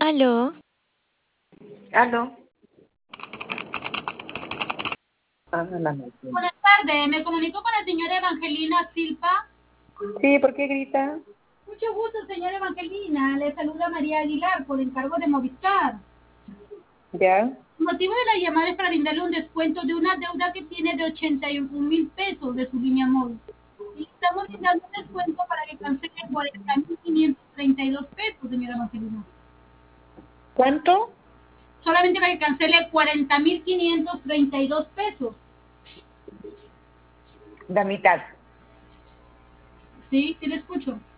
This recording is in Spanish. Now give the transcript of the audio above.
Aló, Aló. Ah, la máquina. Buenas tardes, me comunico con la señora Evangelina Silva. Sí, ¿por qué grita? Mucho gusto, señora Evangelina. Le saluda María Aguilar por encargo de Movistar. ¿Ya? El motivo de la llamada es para brindarle un descuento de una deuda que tiene de 81.000 pesos de su línea móvil. Y le estamos brindando un descuento para que cancele 40.532 pesos, señora Evangelina. ¿Cuánto? Solamente para que cancele 40.532 pesos. La mitad. ¿Sí? ¿Sí le escucho?